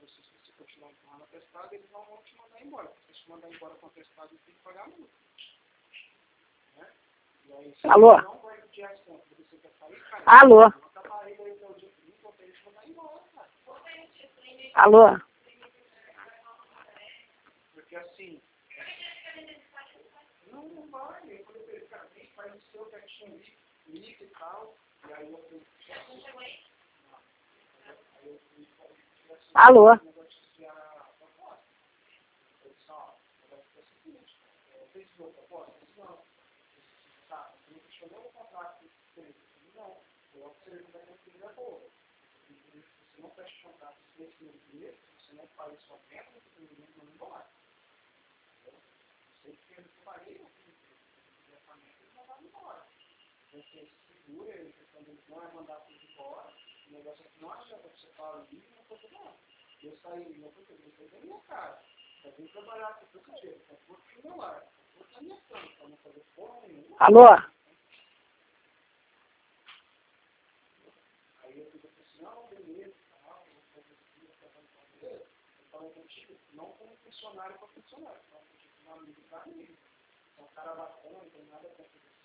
vocês, se você continuar empurrando atestado, eles não vão te mandar embora. Se te mandar embora com atestado, eles têm que pagar a multa. Né? E aí, se Alô? não vai pedir as contas, você quer sair, cara, Alô? bota a barriga aí até o dia seguinte, ou pra eles te mandar embora, cara. Alô? Porque assim, não vai. Eu falei pra ele, cara, vem, faz o seu quietinho ali, liga e tal, e aí eu fui. Alô? Você não fecha contato nesse dia, você não faz sua meta, você não vai embora. Você que eu paguei diretamente, eles não vão embora. Então você segura, ele não vai mandar tudo embora, o negócio é que não adianta você falar ali, não foi tudo não. Eu saí, não foi tudo, você tem minha cara. Eu vim trabalhar com todo dia, com tudo pro meu lado, com tudo na minha cama, pra não fazer porra nenhuma. Alô? Aí eu fiz assim, não, beleza, tal, vou fazer aqui, vou fazer beleza. Eu falei contigo, não como funcionário para funcionário, não contigo como amigo para amigo. Então o cara bacana, não tem nada a ver com